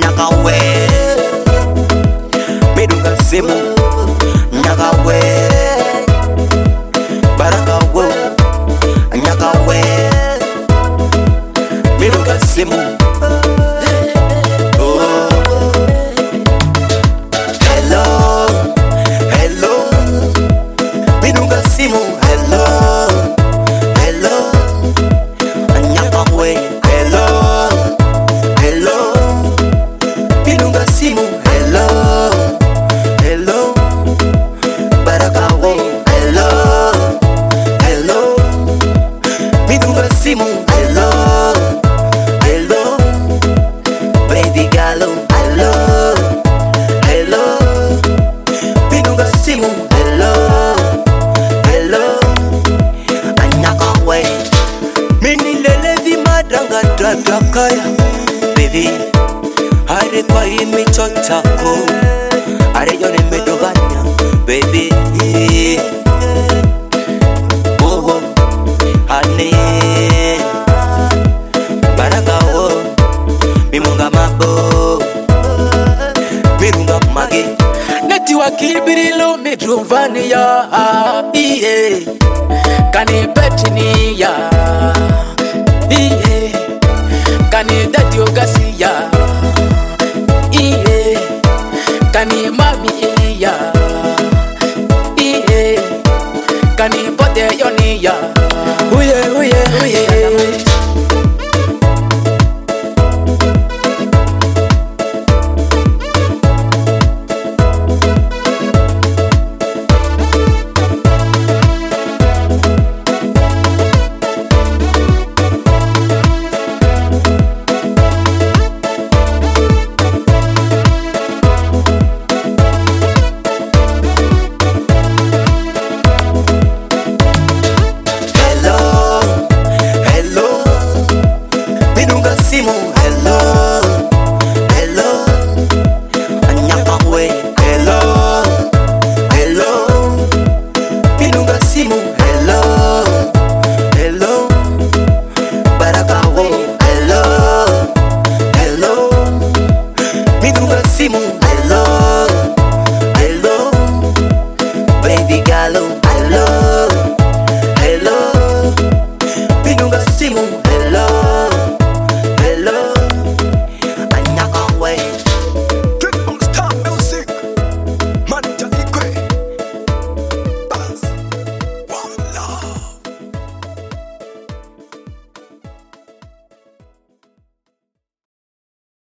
nyakawe midunga simu nyakawe baraka wo nyakawe midunga simu. Baby, are kwa imi chochako, are yone medovanya, baby. Oh, honey, baraka wo, mimunga mabo, mirunga magi. Neti wakibirilo midruvani ya, iye, kani petini ya, iye. Kani dadi ogasiya, iye. Kani mami iya, iye. Kani bote yoniya, uye uye uye. Hello.